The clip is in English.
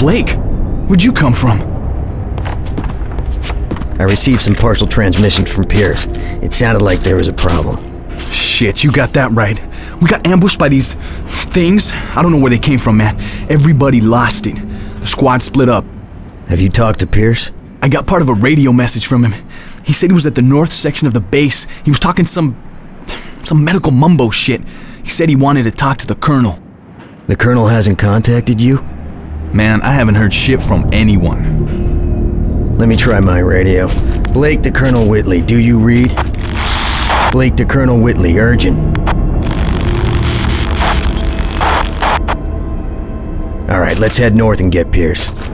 Blake, where'd you come from? I received some partial transmissions from Pierce. It sounded like there was a problem. Shit, you got that right. We got ambushed by these things. I don't know where they came from, man. Everybody lost it. The squad split up. Have you talked to Pierce? I got part of a radio message from him. He said he was at the north section of the base. He was talking some medical mumbo shit. He said he wanted to talk to the colonel. The colonel hasn't contacted you? Man, I haven't heard shit from anyone. Let me try my radio. Blake to Colonel Whitley, do you read? Blake to Colonel Whitley, urgent. Alright, let's head north and get Pierce.